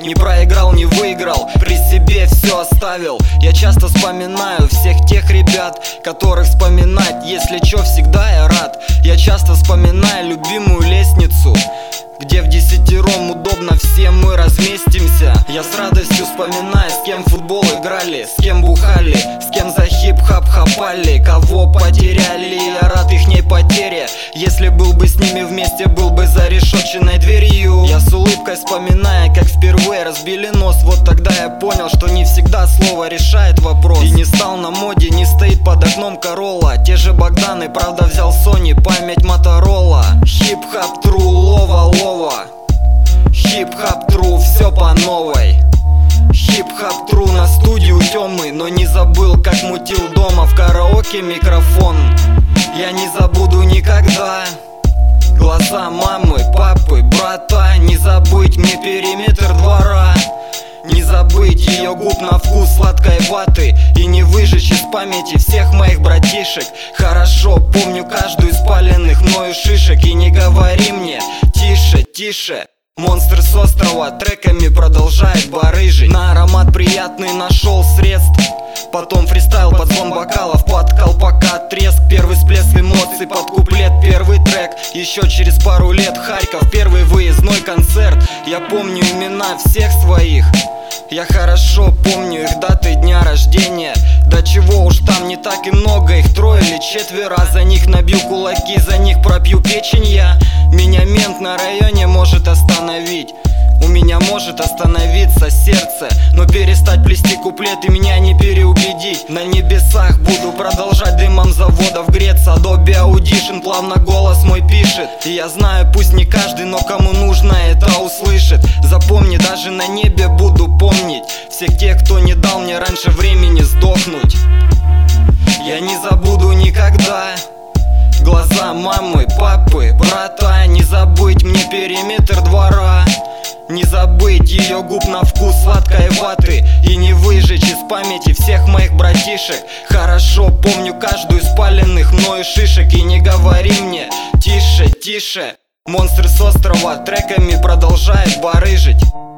Не проиграл, не выиграл, при себе все оставил. Я часто вспоминаю всех тех ребят, которых вспоминать, если чё, всегда я рад. Я часто вспоминаю любимую лестницу, где в десятером удобно всем мы разместимся. Я с радостью вспоминаю, с кем в футбол играли, с кем бухали, с кем за хип-хап хапали, кого потеряли. Я рад ихней потере, если был бы с ними вместе, был бы за решетчатой дверью. Я с улыбкой вспоминаю, как впервые разбили нос. Вот тогда я понял, что не всегда слово решает вопрос. И не стал на моде, не стоит под окном Королла. Те же Богданы, правда взял Sony, память Моторола. Хип-хап тру, лова. Хип-хап тру, все по новой. Хип-хап тру на студию Тёмы, но не забыл, как мутил дома в караоке микрофон. Я не забуду никогда глаза мамы, папы, брата. Не забыть мне периметр двора, не забыть ее губ на вкус сладкой ваты. И не выжечь из памяти всех моих братишек. Хорошо помню каждую из спаленных мною шишек. И не говори мне тише, тише. Монстр с острова треками продолжает барыжить. На аромат приятный нашел средств. Потом фристайл под звон бокалов, под колпака треск. Первый всплеск эмоций под куплет, первый трек. Еще через пару лет Харьков, первый выездной концерт. Я помню имена всех своих, я хорошо помню их даты дня рождения. Да чего уж там, не так и много, их трое или четверо. За них набью кулаки, за них пробью печень я. Меня мент на районе может остановить, у меня может остановиться сердце, но перестать плести куплеты меня не переубедить. На небесах буду продолжать дымом заводов греться. Adobe Audition плавно голос мой пишет. И я знаю, пусть не каждый, но кому нужно, это услышит. Запомни, даже на небе буду помнить всех тех, кто не дал мне раньше времени сдохнуть. Я не забуду никогда глаза мамы, папы, брата. Не забыть мне периметр двора, не забыть ее губ на вкус сладкой ваты. И не выжечь из памяти всех моих братишек. Хорошо помню каждую из спаленных мною шишек. И не говори мне тише, тише. Монстры с острова треками продолжает барыжить.